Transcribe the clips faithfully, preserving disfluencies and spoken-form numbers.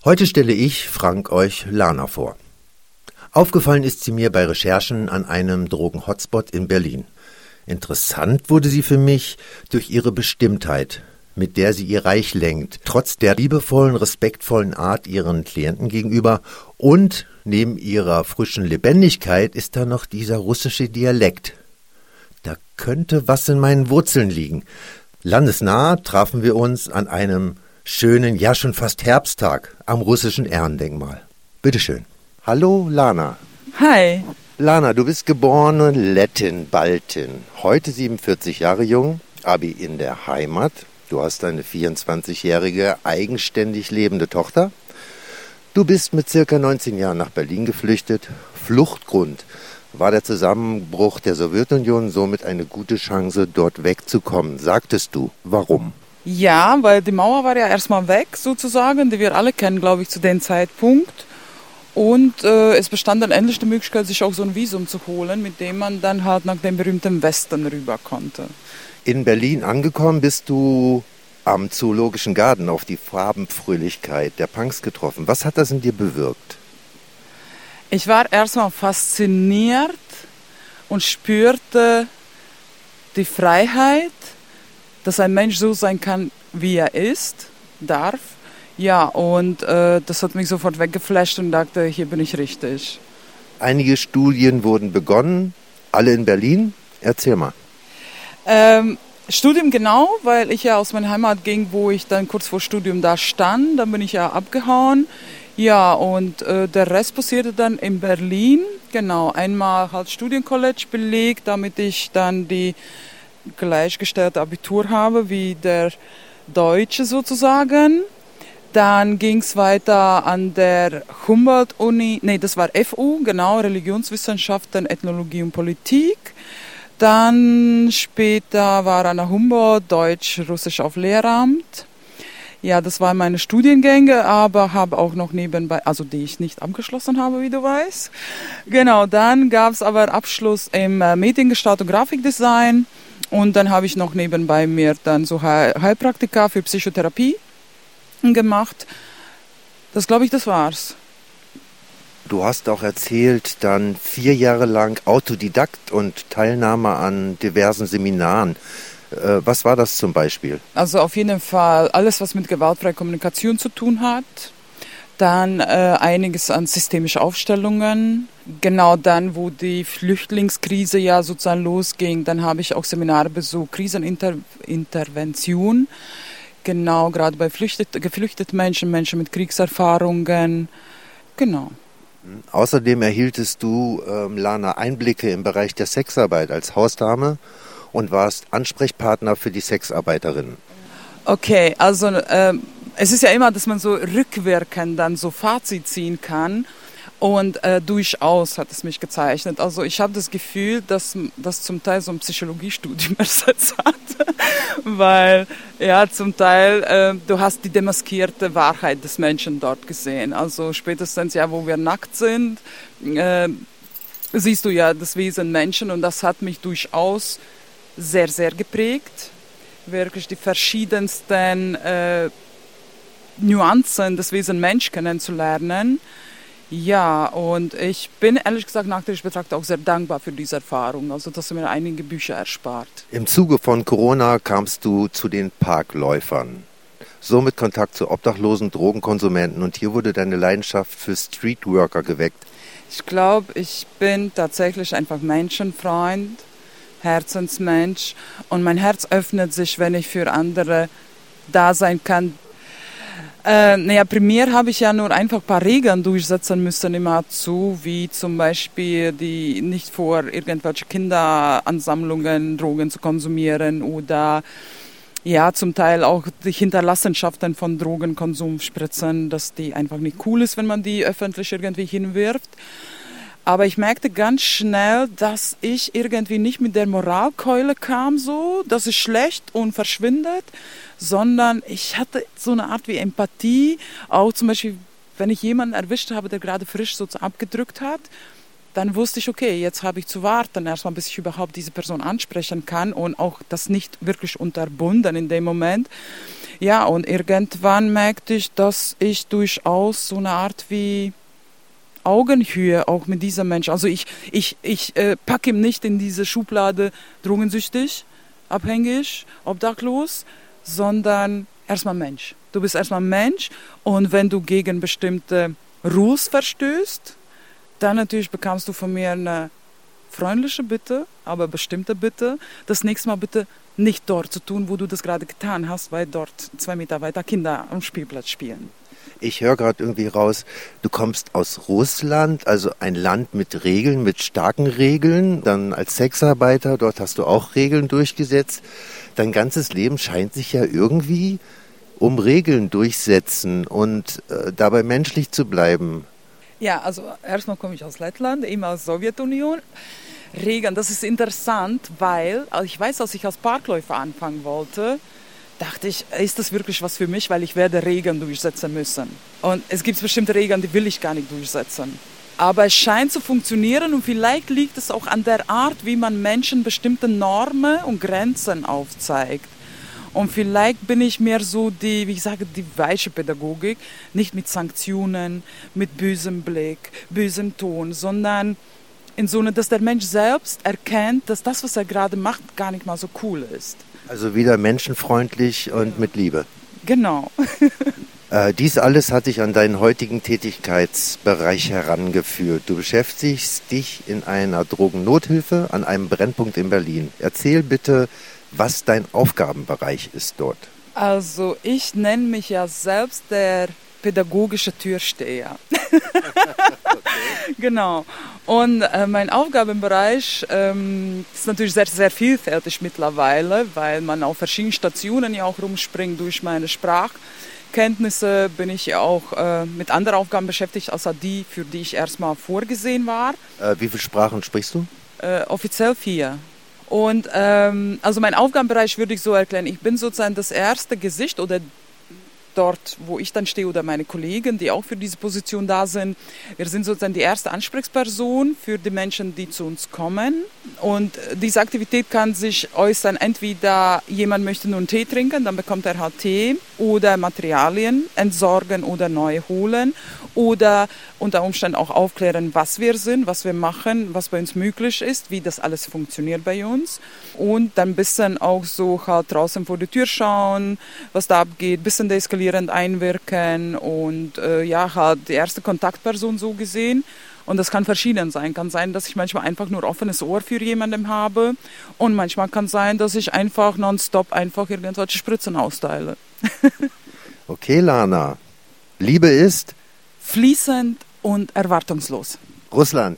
Heute stelle ich, Frank, euch Lana vor. Aufgefallen ist sie mir bei Recherchen an einem Drogen-Hotspot in Berlin. Interessant wurde sie für mich durch ihre Bestimmtheit, mit der sie ihr Reich lenkt, trotz der liebevollen, respektvollen Art ihren Klienten gegenüber, und neben ihrer frischen Lebendigkeit ist da noch dieser russische Dialekt. Da könnte was in meinen Wurzeln liegen. Landesnah trafen wir uns an einem schönen, ja schon fast Herbsttag am russischen Ehrendenkmal. Bitteschön. Hallo Lana. Hi. Lana, du bist geborene Lettin, Baltin, heute siebenundvierzig Jahre jung, Abi in der Heimat. Du hast eine vierundzwanzigjährige, eigenständig lebende Tochter. Du bist mit circa neunzehn Jahren nach Berlin geflüchtet. Fluchtgrund war der Zusammenbruch der Sowjetunion, somit eine gute Chance, dort wegzukommen. Sagtest du, warum? Ja, weil die Mauer war ja erstmal weg, sozusagen, die wir alle kennen, glaube ich, zu dem Zeitpunkt. Und äh, es bestand dann endlich die Möglichkeit, sich auch so ein Visum zu holen, mit dem man dann halt nach dem berühmten Westen rüber konnte. In Berlin angekommen bist du am Zoologischen Garten auf die Farbenfröhlichkeit der Punks getroffen. Was hat das in dir bewirkt? Ich war erstmal fasziniert und spürte die Freiheit, dass ein Mensch so sein kann, wie er ist, darf. Ja, und äh, das hat mich sofort weggeflasht und dachte, hier bin ich richtig. Einige Studien wurden begonnen, alle in Berlin. Erzähl mal. Ähm, Studium genau, weil ich ja aus meiner Heimat ging, wo ich dann kurz vor Studium da stand. Dann bin ich ja abgehauen. Ja, und äh, der Rest passierte dann in Berlin. Genau, einmal halt Studiencollege belegt, damit ich dann die gleichgestellte Abitur habe wie der Deutsche sozusagen. Dann ging es weiter an der Humboldt-Uni, nee, das war F U, genau, Religionswissenschaften, Ethnologie und Politik. Dann später war an der Humboldt Deutsch, Russisch auf Lehramt. Ja, das waren meine Studiengänge, aber habe auch noch nebenbei, also die ich nicht abgeschlossen habe, wie du weißt. Genau, dann gab es aber Abschluss im Mediengestaltung und Grafikdesign. Und dann habe ich noch nebenbei mir dann so Heilpraktika für Psychotherapie gemacht. Das glaube ich, das war's. Du hast auch erzählt, dann vier Jahre lang Autodidakt und Teilnahme an diversen Seminaren. Äh, was war das zum Beispiel? Also auf jeden Fall alles, was mit gewaltfreier Kommunikation zu tun hat. Dann äh, einiges an systemische Aufstellungen. Genau dann, wo die Flüchtlingskrise ja sozusagen losging, dann habe ich auch Seminare besucht, Krisenintervention. Genau, gerade bei Flüchtet, geflüchteten Menschen, Menschen mit Kriegserfahrungen. Genau. Außerdem erhieltest du, ähm, Lana, Einblicke im Bereich der Sexarbeit als Hausdame und warst Ansprechpartner für die Sexarbeiterinnen. Okay, also ähm, es ist ja immer, dass man so rückwirkend dann so Fazit ziehen kann. Und äh, durchaus hat es mich gezeichnet. Also ich habe das Gefühl, dass das zum Teil so ein Psychologiestudium ersetzt hat. Weil ja zum Teil äh, du hast die demaskierte Wahrheit des Menschen dort gesehen. Also spätestens ja, wo wir nackt sind, äh, siehst du ja das Wesen Menschen. Und das hat mich durchaus sehr, sehr geprägt. Wirklich die verschiedensten äh, Nuancen des Wesen Mensch kennenzulernen. Ja, und ich bin ehrlich gesagt nachträglich betrachtet auch sehr dankbar für diese Erfahrung. Also das hat mir einige Bücher erspart. Im Zuge von Corona kamst du zu den Parkläufern. Somit Kontakt zu obdachlosen Drogenkonsumenten, und hier wurde deine Leidenschaft für Streetworker geweckt. Ich glaube, ich bin tatsächlich einfach Menschenfreund, Herzensmensch, und mein Herz öffnet sich, wenn ich für andere da sein kann. Äh, naja, primär habe ich ja nur einfach ein paar Regeln durchsetzen müssen immerzu, wie zum Beispiel die nicht vor irgendwelche Kinderansammlungen Drogen zu konsumieren oder ja zum Teil auch die Hinterlassenschaften von Drogenkonsum spritzen, dass die einfach nicht cool ist, wenn man die öffentlich irgendwie hinwirft. Aber ich merkte ganz schnell, dass ich irgendwie nicht mit der Moralkeule kam, so, das ist schlecht und verschwindet, sondern ich hatte so eine Art wie Empathie, auch zum Beispiel, wenn ich jemanden erwischt habe, der gerade frisch so abgedrückt hat, dann wusste ich, okay, jetzt habe ich zu warten, erstmal bis ich überhaupt diese Person ansprechen kann und auch das nicht wirklich unterbunden in dem Moment. Ja, und irgendwann merkte ich, dass ich durchaus so eine Art wie Augenhöhe auch mit diesem Menschen, also ich, ich, ich äh, packe ihm nicht in diese Schublade drogensüchtig, abhängig, obdachlos, sondern erstmal Mensch. Du bist erstmal Mensch und wenn du gegen bestimmte Rules verstößt, dann natürlich bekommst du von mir eine freundliche Bitte, aber bestimmte Bitte, das nächste Mal bitte nicht dort zu tun, wo du das gerade getan hast, weil dort zwei Meter weiter Kinder am Spielplatz spielen. Ich höre gerade irgendwie raus, du kommst aus Russland, also ein Land mit Regeln, mit starken Regeln. Dann als Sexarbeiter, dort hast du auch Regeln durchgesetzt. Dein ganzes Leben scheint sich ja irgendwie um Regeln durchsetzen und äh, dabei menschlich zu bleiben. Ja, also erstmal komme ich aus Lettland, eben aus der Sowjetunion. Regeln, das ist interessant, weil also ich weiß, als ich als Parkläufer anfangen wollte, dachte ich, ist das wirklich was für mich, weil ich werde Regeln durchsetzen müssen. Und es gibt bestimmte Regeln, die will ich gar nicht durchsetzen. Aber es scheint zu funktionieren und vielleicht liegt es auch an der Art, wie man Menschen bestimmte Normen und Grenzen aufzeigt. Und vielleicht bin ich mehr so die, wie ich sage, die weiche Pädagogik, nicht mit Sanktionen, mit bösem Blick, bösem Ton, sondern in so eine, dass der Mensch selbst erkennt, dass das, was er gerade macht, gar nicht mal so cool ist. Also wieder menschenfreundlich und mit Liebe. Genau. äh, dies alles hat dich an deinen heutigen Tätigkeitsbereich herangeführt. Du beschäftigst dich in einer Drogennothilfe an einem Brennpunkt in Berlin. Erzähl bitte, was dein Aufgabenbereich ist dort. Also ich nenne mich ja selbst der pädagogische Türsteher. Okay. Genau. Und äh, mein Aufgabenbereich ähm, ist natürlich sehr, sehr vielfältig mittlerweile, weil man auf verschiedenen Stationen ja auch rumspringt. Durch meine Sprachkenntnisse bin ich ja auch äh, mit anderen Aufgaben beschäftigt, als die, für die ich erstmal vorgesehen war. Äh, wie viele Sprachen sprichst du? Äh, offiziell vier. Und ähm, also mein Aufgabenbereich würde ich so erklären, ich bin sozusagen das erste Gesicht oder dort, wo ich dann stehe oder meine Kollegen, die auch für diese Position da sind. Wir sind sozusagen die erste Ansprechperson für die Menschen, die zu uns kommen. Und diese Aktivität kann sich äußern, entweder jemand möchte nur einen Tee trinken, dann bekommt er halt Tee oder Materialien entsorgen oder neu holen oder unter Umständen auch aufklären, was wir sind, was wir machen, was bei uns möglich ist, wie das alles funktioniert bei uns. Und dann ein bisschen auch so halt draußen vor die Tür schauen, was da abgeht, ein bisschen deeskalierend einwirken und äh, ja, halt die erste Kontaktperson so gesehen. Und das kann verschieden sein. Kann sein, dass ich manchmal einfach nur offenes Ohr für jemanden habe und manchmal kann sein, dass ich einfach nonstop einfach irgendwelche Spritzen austeile. Okay, Lana. Liebe ist? Fließend und erwartungslos. Russland?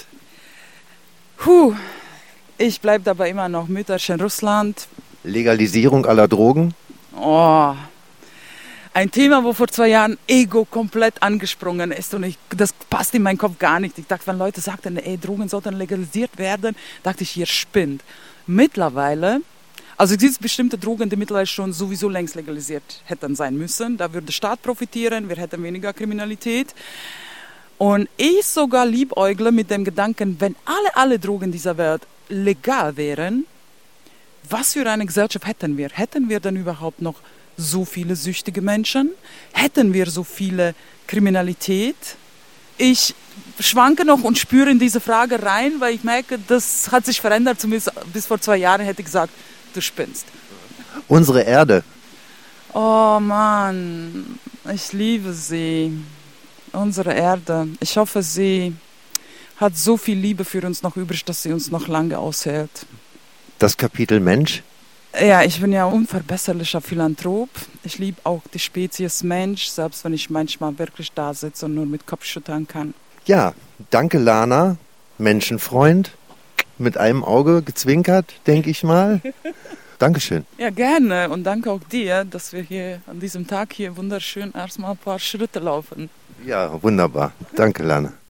Puh, ich bleibe dabei immer noch Mütterchen Russland. Legalisierung aller Drogen? Oh, ein Thema, wo vor zwei Jahren Ego komplett angesprungen ist und ich, das passt in meinen Kopf gar nicht. Ich dachte, wenn Leute sagten, ey, Drogen sollten legalisiert werden, dachte ich, ihr spinnt. Mittlerweile, also es gibt bestimmte Drogen, die mittlerweile schon sowieso längst legalisiert hätten sein müssen. Da würde der Staat profitieren, wir hätten weniger Kriminalität. Und ich sogar liebäugle mit dem Gedanken, wenn alle, alle Drogen dieser Welt legal wären, was für eine Gesellschaft hätten wir? Hätten wir denn überhaupt noch so viele süchtige Menschen? Hätten wir so viele Kriminalität? Ich schwanke noch und spüre in diese Frage rein, weil ich merke, das hat sich verändert. Zumindest bis vor zwei Jahren hätte ich gesagt, du spinnst. Unsere Erde. Oh Mann, ich liebe sie. Unsere Erde. Ich hoffe, sie hat so viel Liebe für uns noch übrig, dass sie uns noch lange aushält. Das Kapitel Mensch? Ja, ich bin ja unverbesserlicher Philanthrop. Ich liebe auch die Spezies Mensch, selbst wenn ich manchmal wirklich da sitze und nur mit Kopf schütteln kann. Ja, danke Lana, Menschenfreund, mit einem Auge gezwinkert, denke ich mal. Dankeschön. Ja, gerne und danke auch dir, dass wir hier an diesem Tag hier wunderschön erstmal ein paar Schritte laufen. Ja, wunderbar. Danke, Lana.